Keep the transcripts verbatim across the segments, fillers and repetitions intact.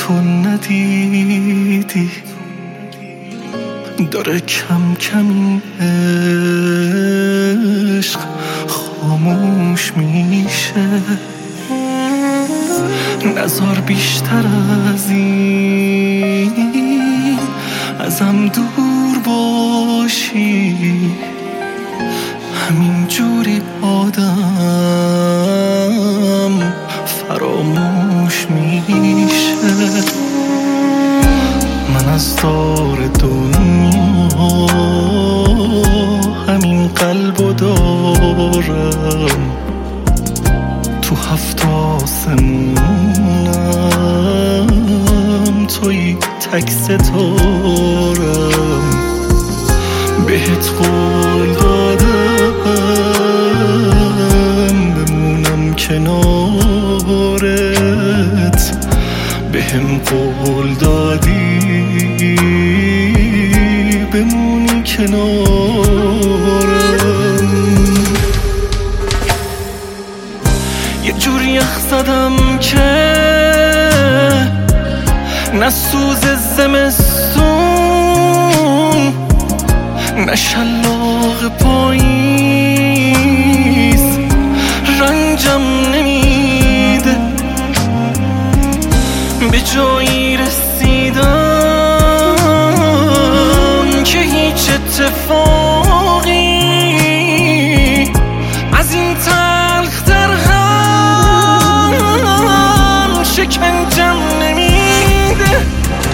تو ندیدی داره کم کم این عشق خاموش میشه. نذار بیشتر از این ازم دور باشی، همین جوری آدم فراموش میشه. من از دار دنیا همین قلبو دارم، تو هفت آسمونم توی تک ستارم. بهت قول دادم بمونم کنارت، بهم قول دادی بمونی کنارم. یه جوری یخ زدم که نه سوز زمستون نه شلاق پاییز رنجم نمیده. به جایی رسیدم که هیچ اتفاقی از این تلختر هم شکنجم نمیده.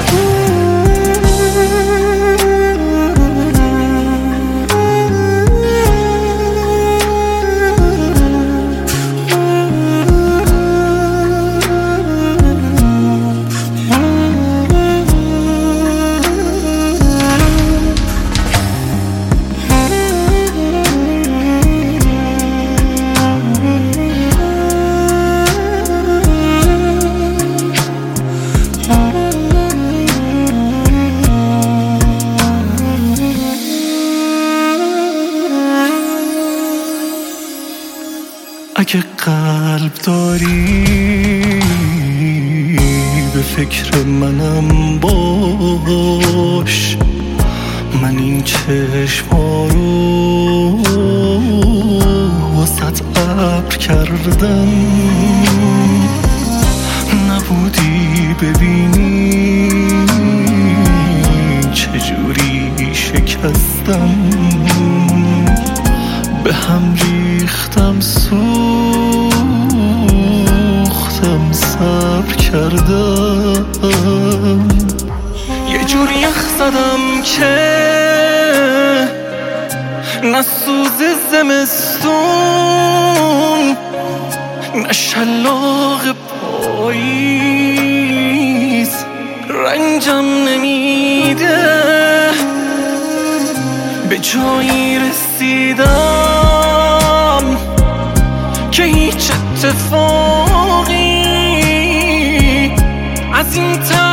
اگه قلب داری به فکر منم باش، من این چشما رو واسط ابر کردم. نبودی ببینی چجوری شکستم، به هم ریختم سوختم صبر کردم. یه جوری یخ زدم که نه سوز زمستون نه شلاق پاییز رنجم نمیده. به جایی رسیدم که هیچ اتفاقی از این